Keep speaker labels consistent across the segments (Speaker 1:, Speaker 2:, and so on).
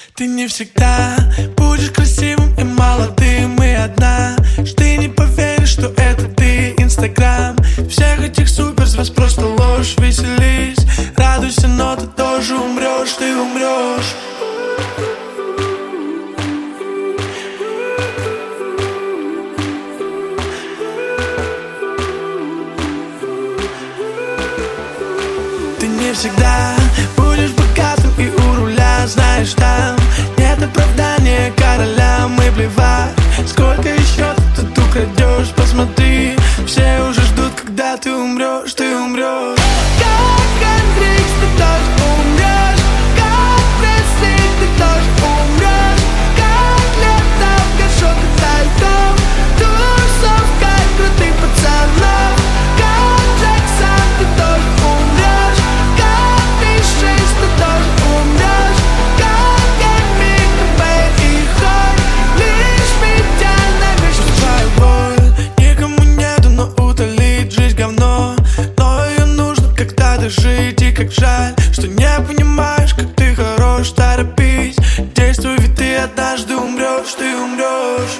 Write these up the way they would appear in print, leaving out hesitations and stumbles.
Speaker 1: Ты не всегда будешь красивым и молодым и одна, что ты не поверишь, что это ты. Инстаграм всех этих суперзвезд просто ложь. Веселись, радуйся, но ты тоже умрешь, ты умрешь. Ты не всегда будешь богатым и у руля, знаешь, там нет оправдания королям. И плевать, сколько еще ты тут украдешь. Посмотри, все уже ждут, когда ты умрешь, ты умрешь. Как Андрей, ты тоже умрешь. Как Преслик, ты тоже умрешь. Как лето в горшок со льдом, тусовка крутых пацанов. Как Джексон, ты тоже умрешь. Как Мишель, ты тоже умрешь. Как Эмик, Бэй и Хой, лишь меня навечно. Твою боль никому нету, но утолить жизнь говно. Но ее нужно когда-то жить, и как жаль, что не понимаешь, как ты хорош. Торопись, действуй, ведь ты однажды умрешь, ты умрешь.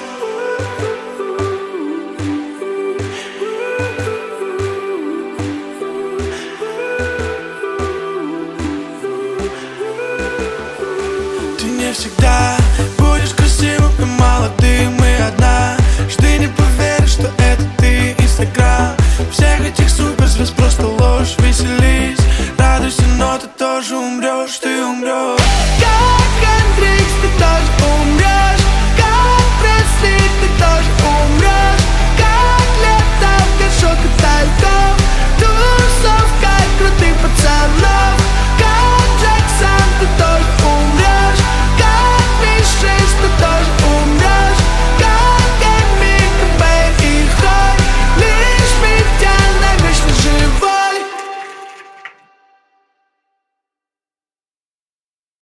Speaker 1: Ты не всегда будешь красивым и молодым и одна, что ты не поверишь, что это ты. Инстаграм всех этих